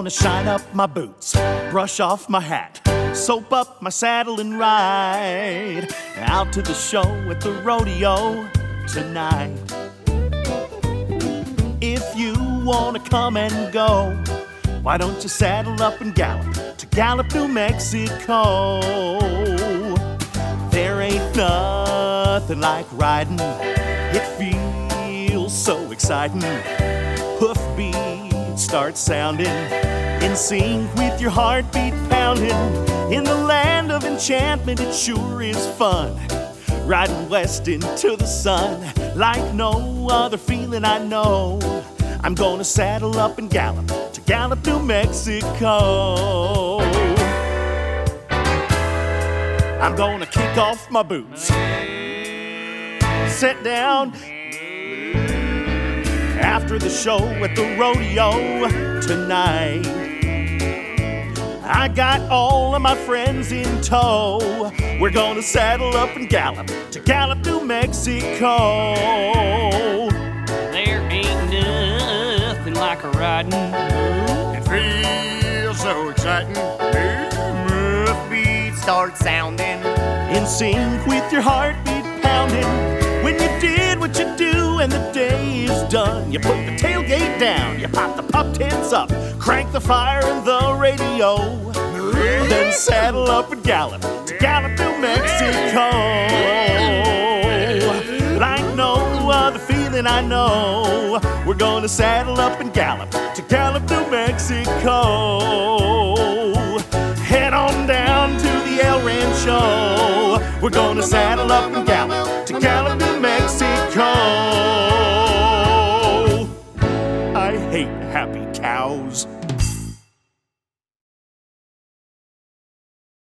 gonna shine up my boots, brush off my hat, soap up my saddle and ride out to the show at the rodeo tonight. If you wanna come and go, why don't you saddle up and gallop to Gallup, New Mexico? There ain't nothing like riding, it feels so exciting. Hoofbeats start sounding, in sync with your heartbeat pounding. In the land of enchantment it sure is fun, riding west into the sun like no other feeling I know. I'm gonna saddle up and gallop to Gallup, New Mexico. I'm gonna kick off my boots, sit down after the show at the rodeo tonight. I got all of my friends in tow. We're gonna saddle up and gallop to Gallup, New Mexico. There ain't nothing like a riding. It feels so exciting. Hoofbeats start sounding, in sync with your heartbeat pounding. When you did what you do and the day is done, you put the tailgate down, you pop the pup tents up, crank the fire and the radio, then saddle up and gallop to Gallup, New Mexico. Like no other feeling I know, we're gonna saddle up and gallop to Gallup, New Mexico. Head on down to the El Rancho, we're gonna saddle up and gallop to Gallup, New Mexico.